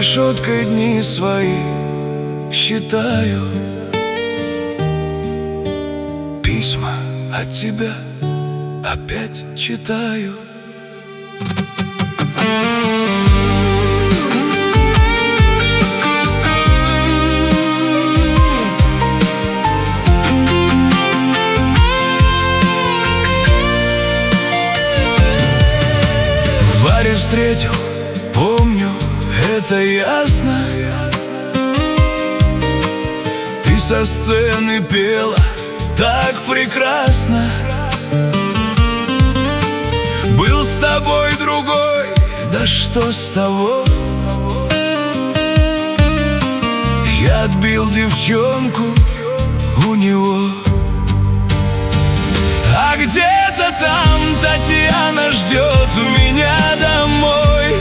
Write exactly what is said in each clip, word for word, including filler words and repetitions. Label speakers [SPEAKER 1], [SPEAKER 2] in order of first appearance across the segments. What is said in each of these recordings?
[SPEAKER 1] решеткой дни свои считаю. Письма от тебя опять читаю. В баре встретил, помню, это ясно. Ты со сцены пела так прекрасно. Был с тобой другой, да что с того? Я отбил девчонку у него. А где-то там Татьяна ждет меня домой.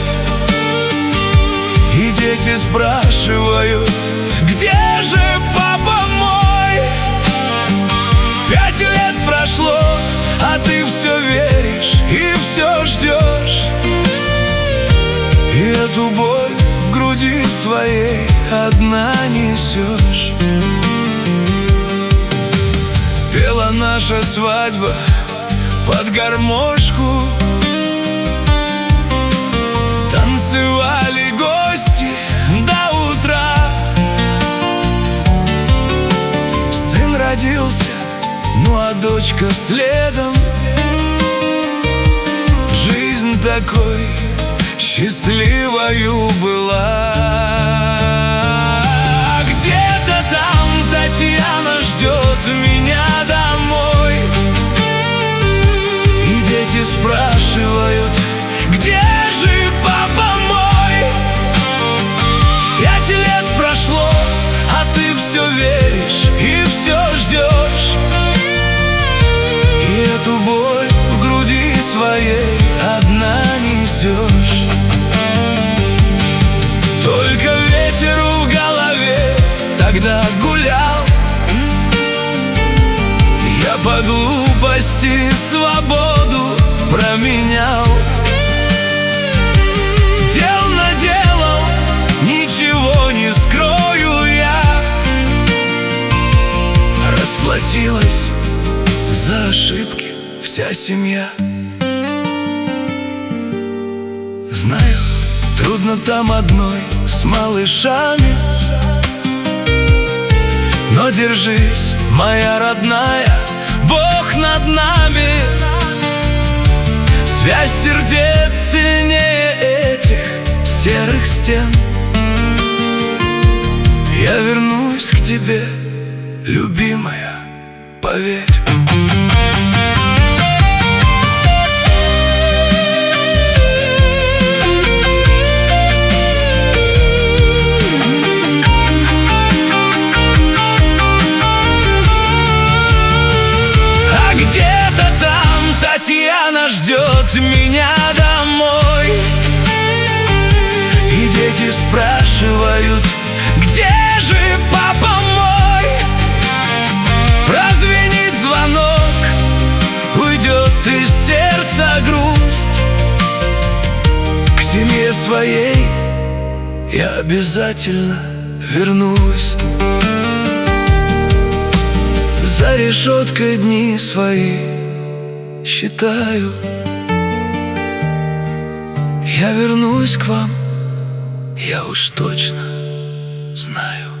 [SPEAKER 1] И дети спрашивают: где же папа мой? Пять лет прошло, а ты все веришь и все ждешь. И эту боль в груди своей одна несешь. Пела наша свадьба под гармошку. Танцевали гости до утра. Сын родился, ну а дочка следом. Жизнь такой счастливою была. Где-то там Татьяна ждет меня домой. И дети спрашивают: где же папа мой? Пять лет прошло, а ты все веришь и все ждешь. И эту боль в груди своей одна несешь. Только ветер в голове тогда гулял. Я по глупости свободу променял. Дел наделал, ничего не скрою я. Расплатилась за ошибки вся семья. Знаю, трудно там одной с малышами, но держись, моя родная, Бог над нами. Связь сердец сильнее этих серых стен. Я вернусь к тебе, любимая, поверь. Татьяна ждет меня домой. И дети спрашивают: где же папа мой? Прозвенит звонок, уйдет из сердца грусть. К семье своей я обязательно вернусь. За решеткой дни свои считаю. Я вернусь к вам, я уж точно знаю.